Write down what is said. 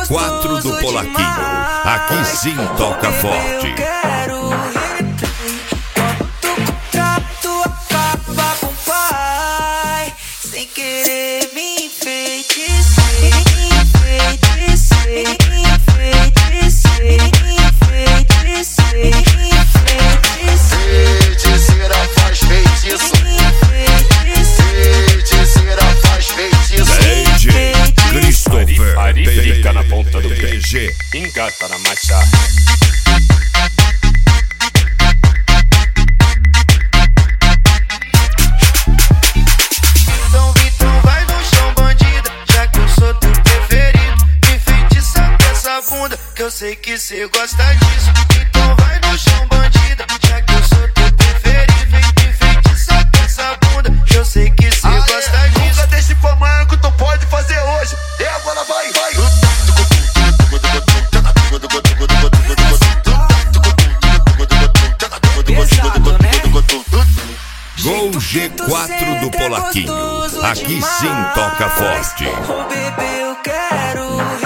G4 do Polaquinho. Aqui sim toca forte. Tu acaba com o pai, sem querer me enfeiticer, enfeiticer, enfeiticer, enfeiticer, enfeiticer. Feiticeira faz feitiço. Feiticeira faz feitiço. DJ Christopher Ari fica na ponta do pé, PG. engata na marcha. Então vai no chão, bandida, já que eu sou teu preferido. Enfeitiça essa bunda, que eu sei que cê gosta disso. Então vai no chão, bandida, já que eu sou teu preferido. Enfeitiça essa bunda, que eu sei que cê gosta disso. Nunca deixe pra amanhã que tu pode fazer hoje. E agora vai, vai. Gol G4 do Polaquinho. Aqui sim toca forte. Ô bebê, eu quero